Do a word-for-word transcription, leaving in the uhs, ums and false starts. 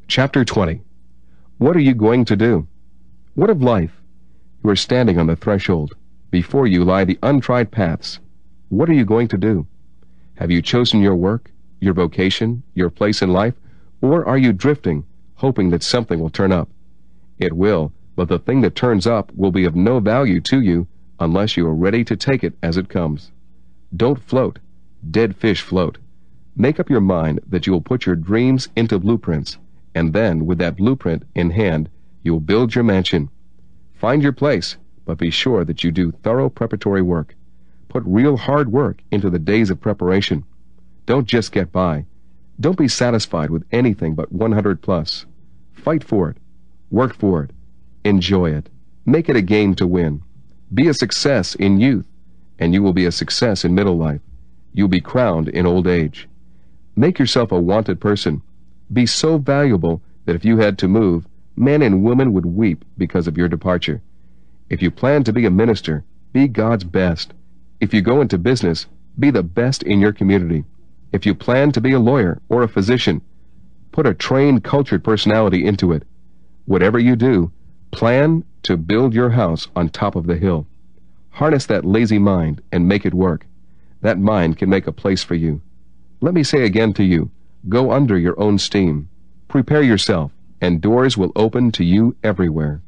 Chapter twenty. What are you going to do? What of life? You are standing on the threshold. Before you lie the untried paths. What are you going to do? Have you chosen your work, your vocation, your place in life, or are you drifting, hoping that something will turn up? It will, but the thing that turns up will be of no value to you unless you are ready to take it as it comes. Don't float. Dead fish float. Make up your mind that you will put your dreams into blueprints, and then, with that blueprint in hand, you will build your mansion. Find your place, but be sure that you do thorough preparatory work. Put real hard work into the days of preparation. Don't just get by. Don't be satisfied with anything but one hundred plus. Fight for it. Work for it. Enjoy it. Make it a game to win. Be a success in youth, and you will be a success in middle life. You'll be crowned in old age. Make yourself a wanted person. Be so valuable that if you had to move, men and women would weep because of your departure. If you plan to be a minister, be God's best. If you go into business, be the best in your community. If you plan to be a lawyer or a physician, put a trained, cultured personality into it. Whatever you do, plan to build your house on top of the hill. Harness that lazy mind and make it work. That mind can make a place for you. Let me say again to you, go under your own steam. Prepare yourself, and doors will open to you everywhere.